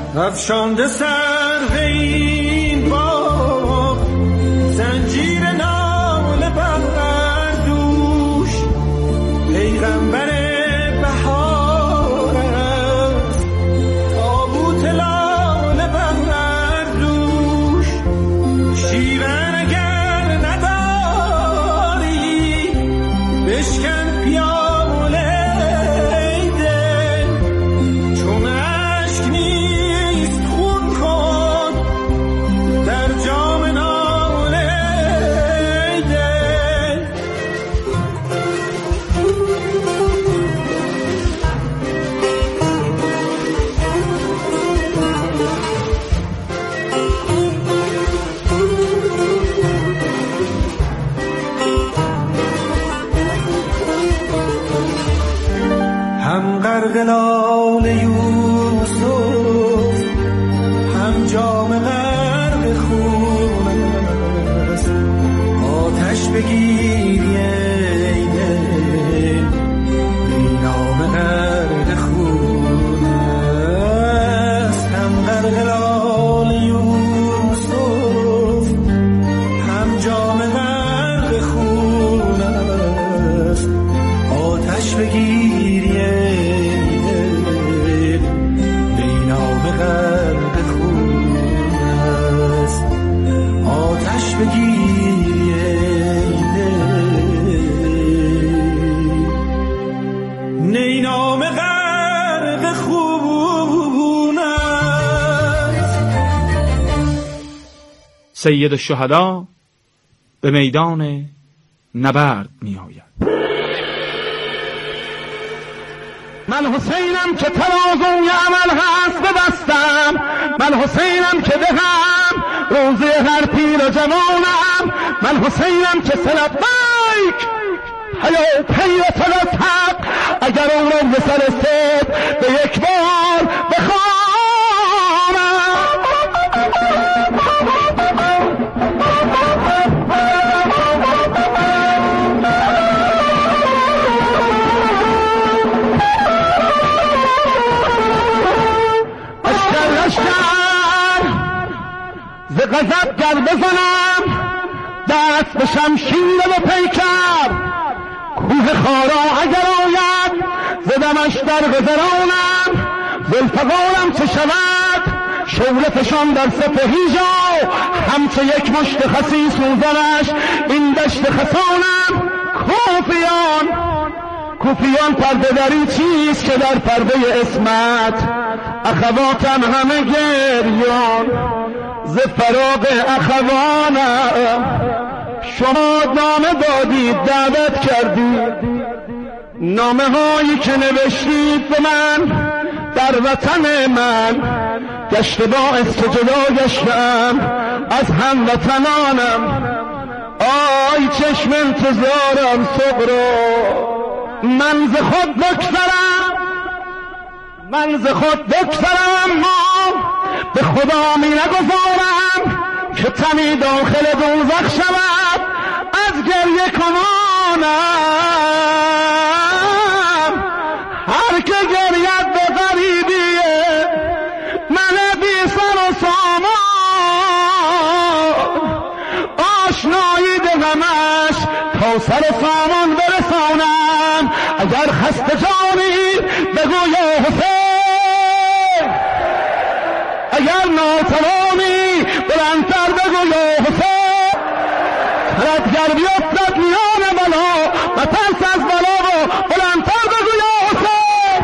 افشانده سر این باغ زنجیر ناله بر دوش، پیغمبر بهار است تابوت لاله بر دوش. شیون اگر نداری بشکن پیاله دل، چون اشک نیست خون کن در جام ناله دل. هم غرق لاله یوسف، هم جام غرق خون است. آتش بگیری ای دل، ای نام غرق خون است. هم غرق لاله یوسف، هم جام غرق خون است. آتش بگیری ای دل، ای نام غرق خون است. آتش بگیری ای دل، ای نام غرق خون است. سید الشهدا به میدان نبرد می آید. من حسینم که ترازوی عمل هست به دستم، من حسینم که دهم روزه هر پیر و جوانم، من حسینم که سلب بیک حیا پی و طلب حق، اگر اون رو به سر سید به یک بار بخوانم. ز غضب گر بزنم دست به شمشیر و پیکر، کوه خارا اگر آید ز دمش در گذرانم. ذوالفقارم چه شود شعله فشان در سپهیجا، همچه یک مشت خسی سوزنش این دشت خسانم. کوفیان پرده دری چیست که در پرده اسمت، اخواتم همه گریان ز فراق اخوانم. شما نامه دادید دعوت کردید، نامه هایی که نوشتید به من در وطن من گشته باعث که جدا گشتم از هموطنانم. آی چشم انتظارم صغرا، من ز خود بکسرم ما به خدا می نگذارم که تنی داخل دوزخ شود از گریه کنانم. هر که گرید به غریبیه من بی سر و سامان، آشنایی دهمش تا سر و سامان برسانم. اگر خسته جانی بگو یا حسین، اگر ناتوانی بلندتر بگو یا حسین. خردگر بیفتد میان بلا و ترس از بلا رو بلندتر بگو یا حسین.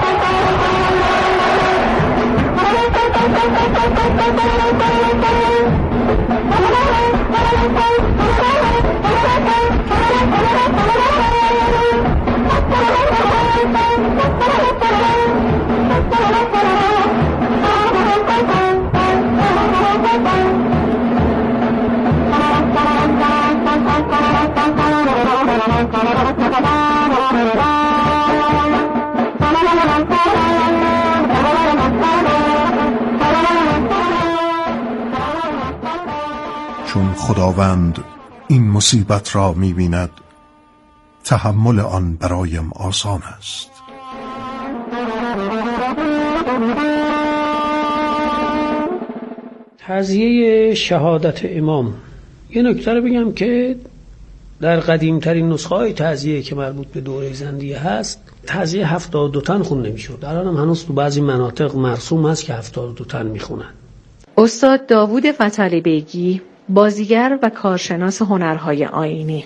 چون خداوند این مصیبت را می‌بیند، تحمل آن برایم آسان است. تعزیه شهادت امام. یه نکته رو بگم که در قدیمترین نسخه های تعزیه که مربوط به دوره زندیه هست، تعزیه 72 تن خون نمیشد. الان هم هنوز تو بعضی مناطق مرسوم هست که 72 تن میخونن. استاد داوود فتحعلی بیگی، بازیگر و کارشناس هنرهای آیینی.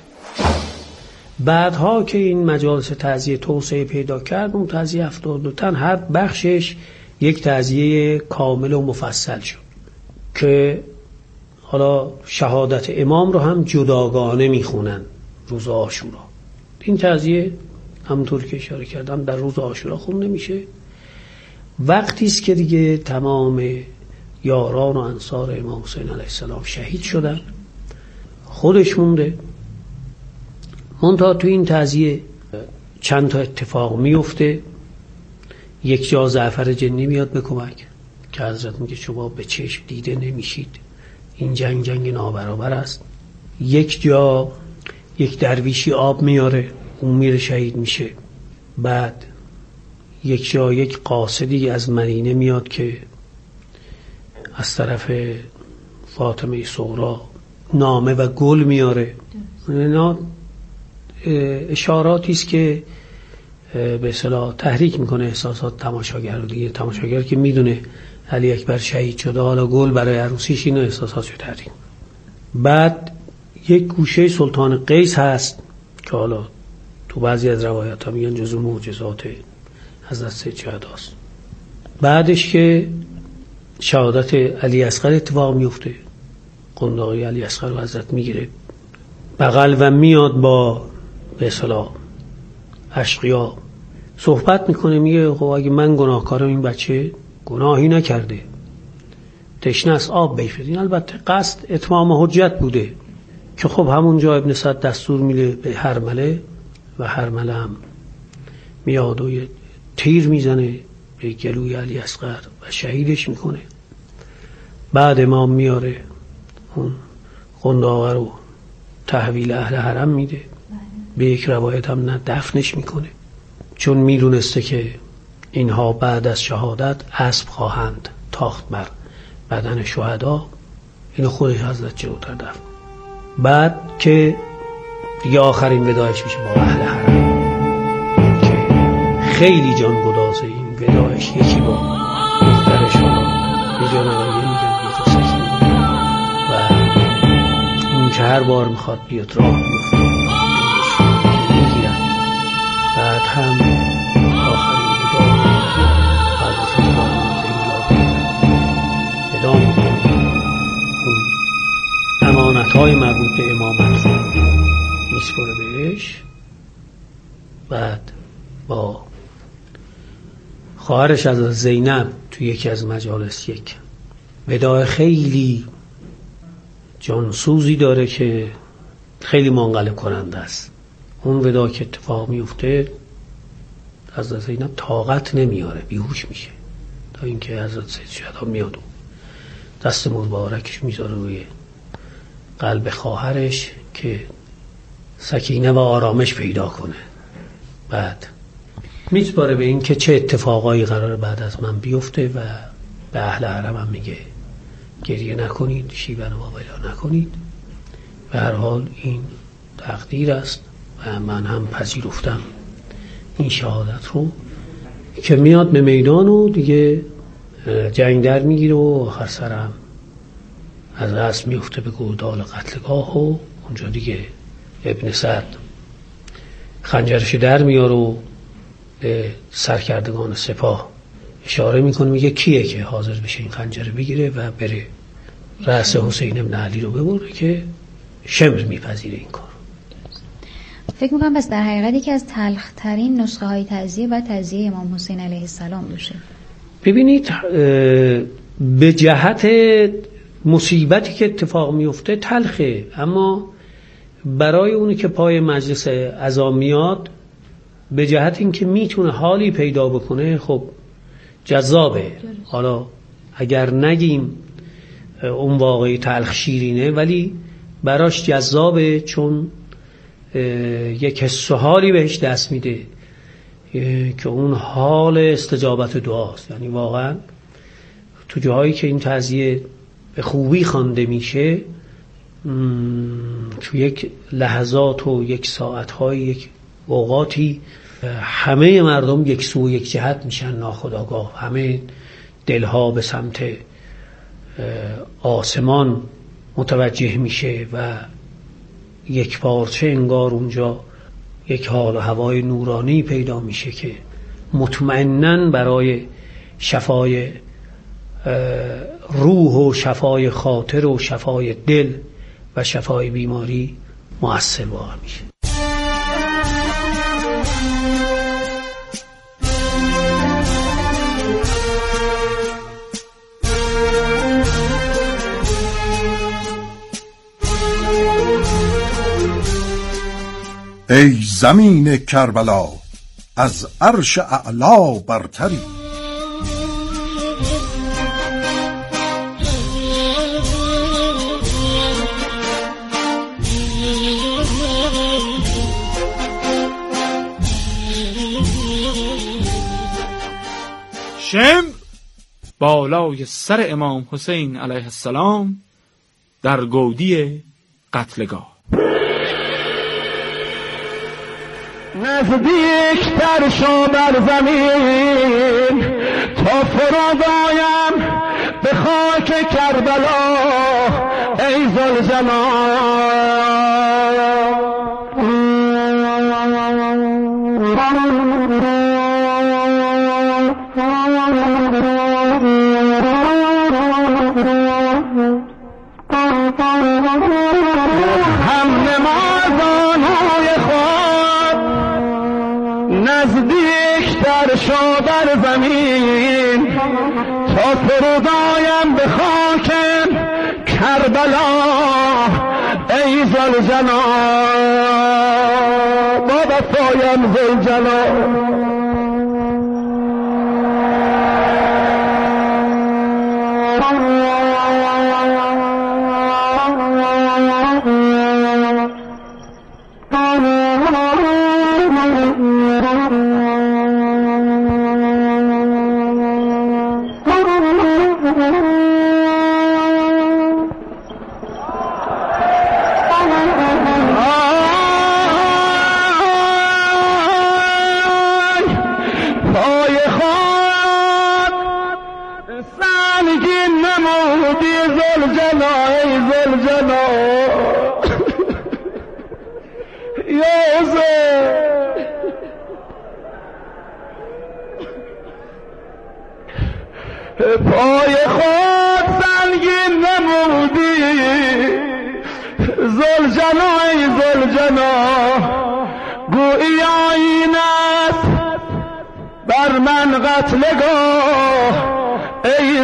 بعدها که این مجالس تعزیه توسعه پیدا کرد، اون تعزیه 72 تن هر بخشش یک تعزیه کامل و مفصل شد که حالا شهادت امام رو هم جداگانه میخونن روز عاشورا. این تعزیه همونطور که اشاره کردم در روز عاشورا خونده میشه. وقتی است که دیگه تمام یاران و انصار امام حسین علیه السلام شهید شدن، خودش مونده. منتها تو این تعزیه چند تا اتفاق میفته. یک جا جعفر جنی میاد به کمک که حضرت میگه شما به چشم دیده نمیشید، این جنگ نابرابر است. یک جا یک درویشی آب میاره، اون میره شهید میشه. بعد یک جا یک قاصدی از مدینه میاد که از طرف فاطمه صغرا نامه و گل میاره. اینا اشاراتی است که به اصطلاح تحریک میکنه احساسات تماشاگر رو. دیگه تماشاگر که میدونه علی اکبر شهید شده، حالا گل برای عروسیش، اینو احساساتشو تحریک. بعد یک گوشه سلطان قیس هست که حالا تو بعضی از روایات ها میگن جزو معجزات حضرت سید شهداست. بعدش که شهادت علی اصغر اتفاق میفته، قنداقی علی اصغر رو حضرت میگیره بغل و میاد با به اصطلاح اشقیا صحبت میکنه. میگه خب اگه من گناهکارم، این بچه گناهی نکرده، تشنه است آب بیفید. این البته قصد اتمام حجت بوده که خب همونجا ابن سعد دستور میده به هرمله و هرمله هم میاد و تیر میزنه به گلوی علی اصغر و شهیدش میکنه. بعد امام میاره اون قنداقه رو تحویل اهل حرم میده. به یک روایت هم نه دفنش میکنه، چون میدونسته که اینها بعد از شهادت اسب خواهند تاخت بر بدن شهدا. اینو خودش حضرت جلوتر دفن. بعد که دیگه آخرین وداعش میشه با اهل حرم که خیلی جانگدازه. این وداعش یکی با دخترش یه جانوریه میگن یه تا سکینه و این که هر بار میخواد بیاد راه میفته میگیرن. بعد هم آخرین وداع بعد از وداع میکنه. اون امانتهای مربوط به امامت رو میسپره بهش. بعد با خواهرش از زینب توی یکی از مجالس یک وداع خیلی جانسوزی داره که خیلی منقلب کننده است. اون وداع که اتفاق میفته حضرت زینب طاقت نمیاره، بیهوش میشه، تا اینکه حضرت سید شهدا میاد و دست مبارکش میذاره روی قلب خواهرش که سکینه و آرامش پیدا کنه. بعد میسپاره به این که چه اتفاقایی قرار بعد از من بیفته و به اهل حرم هم میگه گریه نکنید، شیون و بلا نکنید. به هر حال این تقدیر است و من هم پذیرفتم این شهادت رو که میاد به میدان و دیگه جنگ در میگیره و آخر سرم از رأس میفته به گودال قتلگاه و اونجا دیگه ابن سعد خنجرش در میاره و به سرکردگان سپاه اشاره میکنه، میگه کیه که حاضر بشه این خنجر بگیره و بره رأس حسین ابن علی رو ببره که شمر میپذیره این کار. فکر میکنم بس در حقیقت یکی از تلخترین نسخه های تعزیه و تعزیه امام حسین علیه السلام باشه. ببینید به جهت مصیبتی که اتفاق میفته تلخه، اما برای اونی که پای مجلس عزا میاد به جهت اینکه میتونه حالی پیدا بکنه خب جذابه. حالا اگر نگیم اون واقعی تلخ شیرینه ولی براش جذابه، چون یک حس و حالی بهش دست میده که اون حال استجابت دعاست. یعنی واقعا تو جاهایی که این تعزیه به خوبی خوانده میشه، تو یک لحظات و یک ساعتهای یک اوقاتی همه مردم یک سو و یک جهت میشن ناخودآگاه، همه دلها به سمت آسمان متوجه میشه و یک پارچه انگار اونجا یک حال و هوای نورانی پیدا میشه که مطمئناً برای شفای روح و شفای خاطر و شفای دل و شفای بیماری مؤثر واقع میشه. ای زمین کربلا از عرش اعلا برتری، شمر بالای سر امام حسین علیه السلام در گودی قتلگاه. نزدیکتر شو بر زمین تا فرود آیم به خاک کربلا، ای نزدیکتر شو بر زمین تا فرود آیم به خاک کربلا، ای ذوالجلال با وفایم ذوالجلال. پای خود سنگین نمودی ذوالجلال، ای ذوالجلال گویی آیین است بر من قتلگاه، ای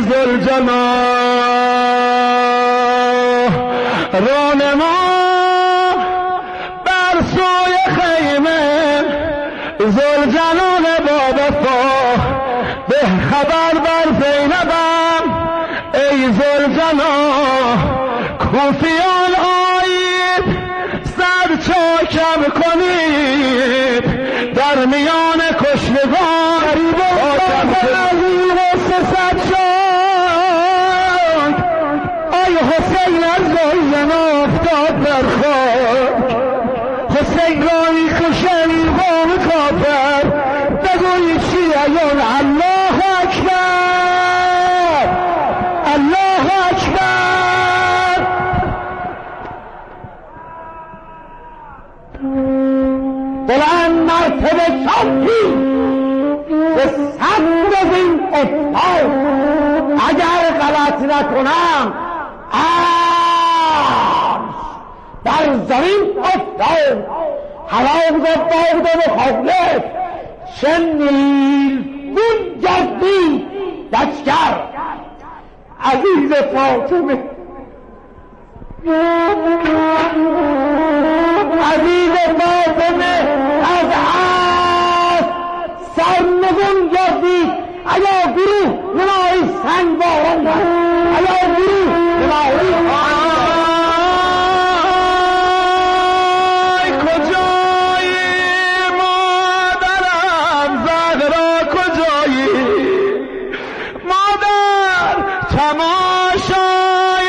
ذوالجلال رانما بر سوی خیمه ذوالجلال با وفا، به خبر بر زینبم ای ذوالجلال، کوفیان آیید سر چاکم کنید در میان کشتگان، ای حسین از زلزله افتاد در خاک، حسین رایی کشن قوم کافر، بگویی چی ایون؟ الله اکبر، الله اکبر. بلند مرتبه چاپی به صد از این افتاد، اگر غلط نکنم در زمین افتاد، حرام زباد و مخالف شنیل دون جدی دشکر عزیز فاطمه، عزیز فاطمه از عصر سرنگون گردید، ایا گروه نمایی سنگ باران کرد، ایا گروه نمایی تماشای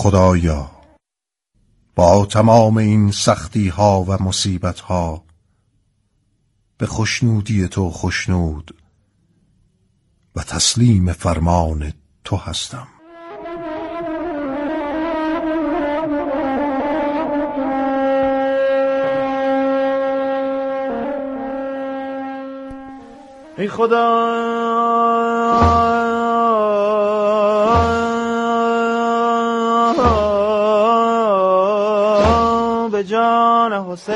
خدایا با تمام این سختی ها و مصیبت ها به خوشنودی تو خوشنود و تسلیم فرمان تو هستم. ای خدا به جان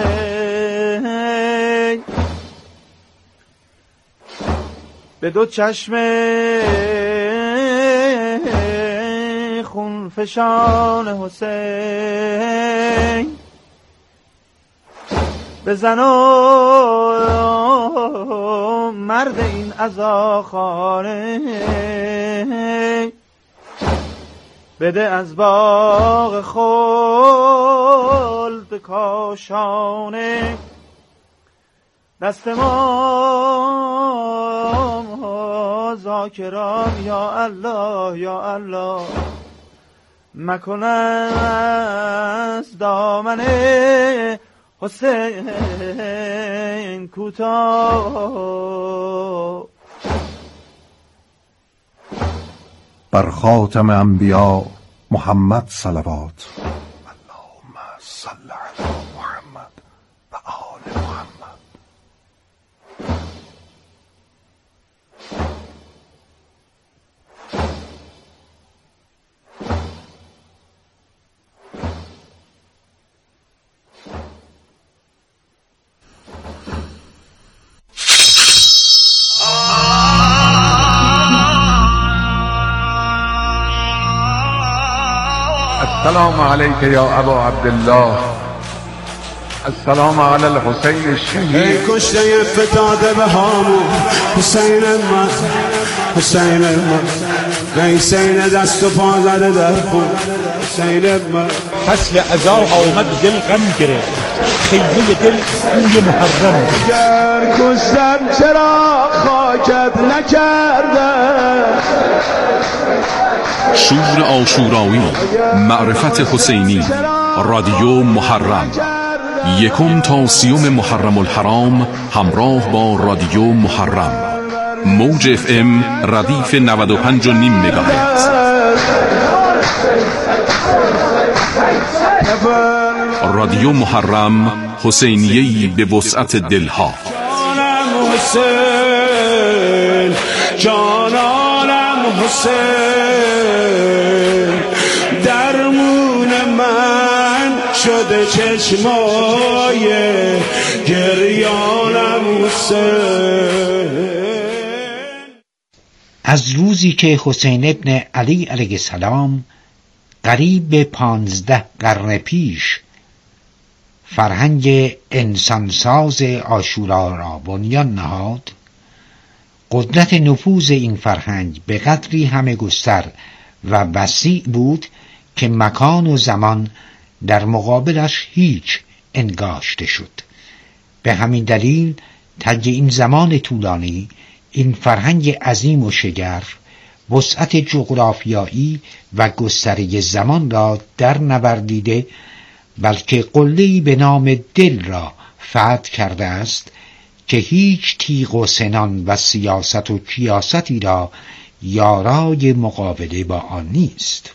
حسین به دو چشم خون فشان حسین بزن و مرد این عزاخانه بده از باغ خلد کاشانه دست ما ذاکران یا الله یا الله مکن از دامن حسین کوتاه. بر خاتم انبیا محمد صلوات. اللهم صل علی محمد و آل محمد. السلام علیک یا ابا عبدالله، السلام علی الحسین الشهید. ای کشته فتاده به هامون حسین من، حسین من، حسین دست و پا زده در خون حسین من. فصل عزا آمد دل غم گرفت، خیمه دل بوی محرم. اگر کشتم چرا خاکت نکرده؟ شور عاشورایی، معرفت حسینی، رادیو محرم، 1 تا 30 محرم الحرام همراه با رادیو محرم، موج FM ردیف 95.5 مگاهرتز. رادیو محرم، حسینیه‌ای به وسعت دلها. جانم حسین، جانم حسین، درمون من شده چشمای گریانم حسین. از روزی که حسین ابن علی علیه السلام قریب به 15 قرن پیش فرهنگ انسانساز عاشورا را بنیان نهاد، قدرت نفوذ این فرهنگ به قدری همه گستر و وسیع بود که مکان و زمان در مقابلش هیچ انگاشته شد. به همین دلیل طی این زمان طولانی این فرهنگ عظیم و شگرف وسعت جغرافیایی و گستره زمان را در نوردیده، بلکه قله‌ای به نام دل را فتح کرده است که هیچ تیغ و سنان و سیاست و کیاستی را یارای مقابله با آن نیست.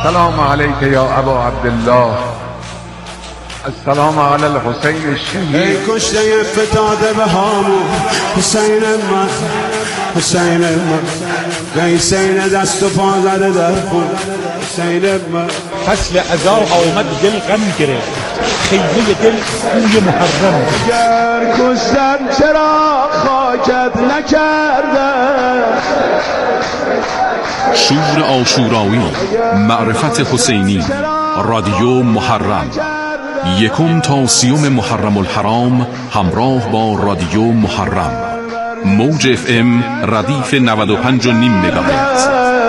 السلام علیک یا ابا عبدالله، السلام علی الحسین الشهید. ای کشته فتاده به هامون حسین من، حسین من، قیسین دست و پا زده در خون حسین من. فصل عزا آمد دل غم گرفت، خیمه دل بوی محرم. گر کشتن چرا خاکت نکردن؟ شور عاشورایی، معرفت حسینی، رادیو محرم، 1 تا 30 محرم الحرام همراه با رادیو محرم. موج FM ردیف 95.5 مگاهرتز.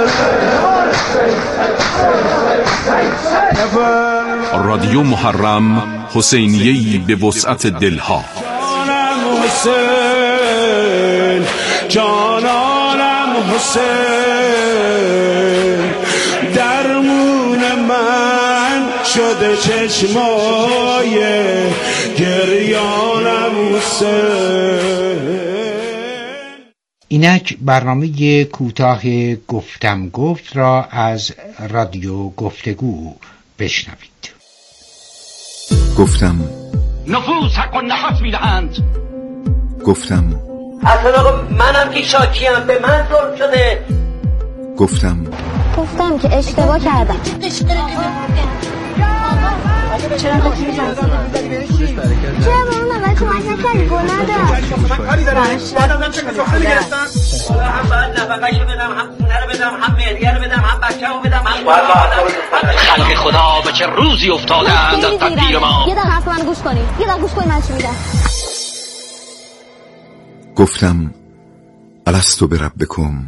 رادیو محرم، حسینیه‌ای به وسعت دلها. جانم حسین، جانانم حسین، درمون من شده چشمای گریانم حسین. اینک برنامه کوتاه گفتم گفت را از رادیو گفتگو بشنوید. گفتم نفوس حق و نفس میدهند. گفتم اصلا آقا منم که شاکیم، به من ظلم شده. گفتم که اشتباه کردم. چرا به اون نوبت کمک نکردی؟ گناه داشت. من کاری دارم. بعدم چه کسافه میگرفتن؟ هم باید نفقه‌شو بدم، هم خونه رو بدم، هم مهریه رو بدم، هم بچه‌مو بدم، هم خلق خدا به چه روزی افتادند از تقدیر ما. یه دقیقه حرف من گوش کنید. من چی میگم. گفتم الستو بربکم.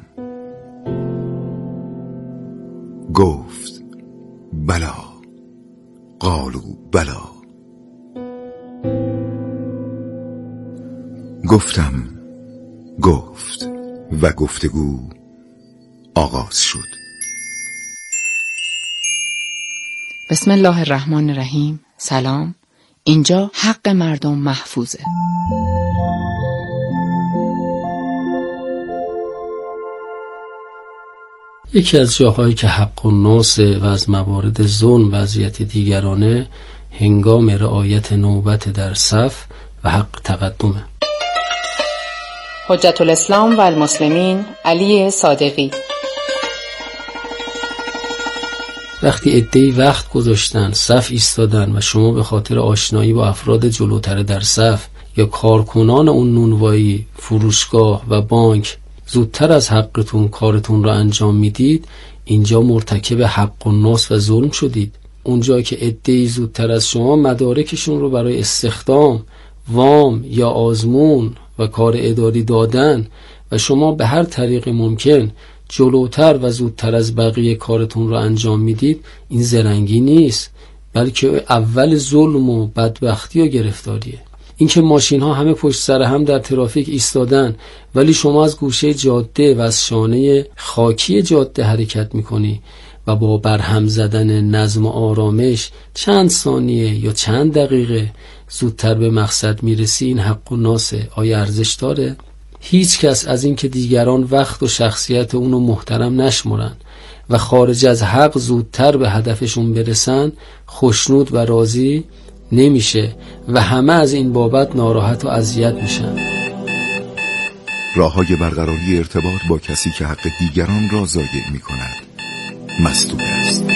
گفت بلا. قالوا بلا. گفتم گفت و گفتگو آغاز شد. بسم الله الرحمن الرحیم. سلام. اینجا حق مردم محفوظه. یکی از جاهایی که حق الناس و از موارد ظلم وضعیت دیگرانه هنگام رعایت نوبت در صف و حق تقدمه. حجت الاسلام و المسلمین علی صادقی. وقتی عده‌ای وقت گذاشتن صف ایستادن و شما به خاطر آشنایی با افراد جلوتر در صف یا کارکنان اون نونوایی، فروشگاه و بانک زودتر از حقتون کارتون را انجام میدید، اینجا مرتکب حق الناس و ظلم شدید. اونجا که عده‌ای زودتر از شما مدارکشون رو برای استخدام، وام یا آزمون و کار اداری دادن و شما به هر طریق ممکن جلوتر و زودتر از بقیه کارتون رو انجام میدید، این زرنگی نیست، بلکه اول ظلم و بدبختی و گرفتاریه. اینکه ماشین ها همه پشت سر هم در ترافیک ایستادن ولی شما از گوشه جاده و از شانه خاکی جاده حرکت میکنی و با برهم زدن نظم و آرامش چند ثانیه یا چند دقیقه زودتر به مقصد میرسی، این حق الناسه. آیا ارزش داره؟ هیچ کس از این که دیگران وقت و شخصیت اونو محترم نشمرن و خارج از حق زودتر به هدفشون برسن خوشنود و راضی نمیشه و همه از این بابت ناراحت و اذیت میشن. راه‌های برقراری ارتباط با کسی که حق دیگران را ضایع می‌کند مسدود است.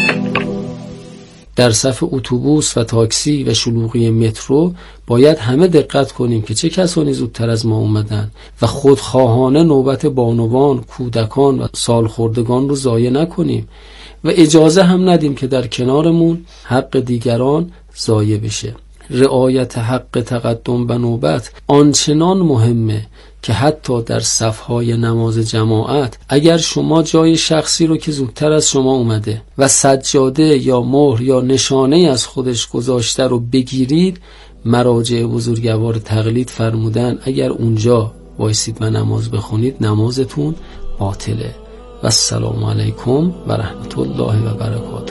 در صف اتوبوس و تاکسی و شلوغی مترو باید همه دقت کنیم که چه کسانی زودتر از ما اومدن و خودخواهانه نوبت بانوان، کودکان و سالخوردگان رو ضایع نکنیم و اجازه هم ندیم که در کنارمون حق دیگران ضایع بشه. رعایت حق تقدم به نوبت آنچنان مهمه که حتی در صفهای نماز جماعت اگر شما جای شخصی رو که زودتر از شما اومده و سجاده یا مهر یا نشانه از خودش گذاشته رو بگیرید، مراجع بزرگوار تقلید فرمودن اگر اونجا وایسید و نماز بخونید نمازتون باطله. و السلام علیکم و رحمت الله و برکاته.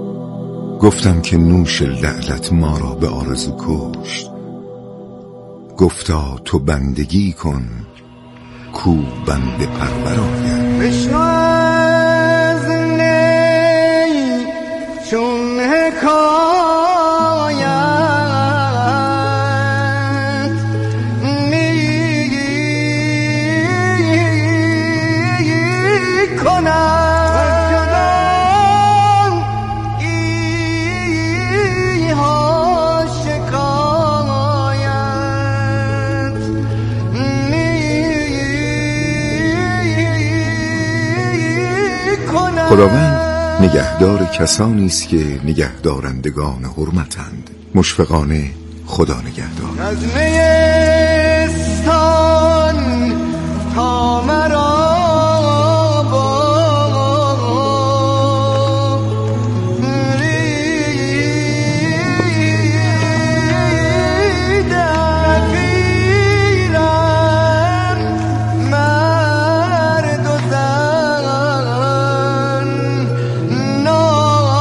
گفتم که نوش لعلت ما را به آرزو کشت. گفتا تو بندگی کن کو بنده پرور آید. بشنو از نی چون حکایت می کنم خداوند نگهدار کسانی است که نگهدارندگان حرمتند. مشفقانه خدا نگهدار.